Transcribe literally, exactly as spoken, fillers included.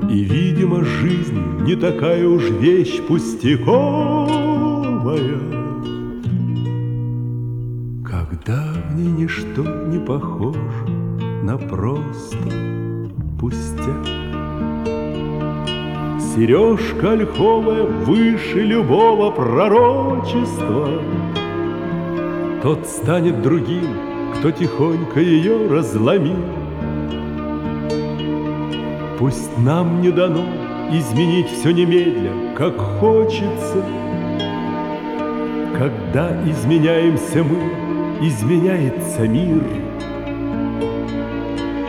И, видимо, жизнь не такая уж вещь пустяковая, когда в ней ничто не похоже на просто пустяк. Сережка ольховая выше любого пророчества, тот станет другим, кто тихонько ее разломил. Пусть нам не дано изменить все немедля, как хочется. Когда изменяемся мы, изменяется мир.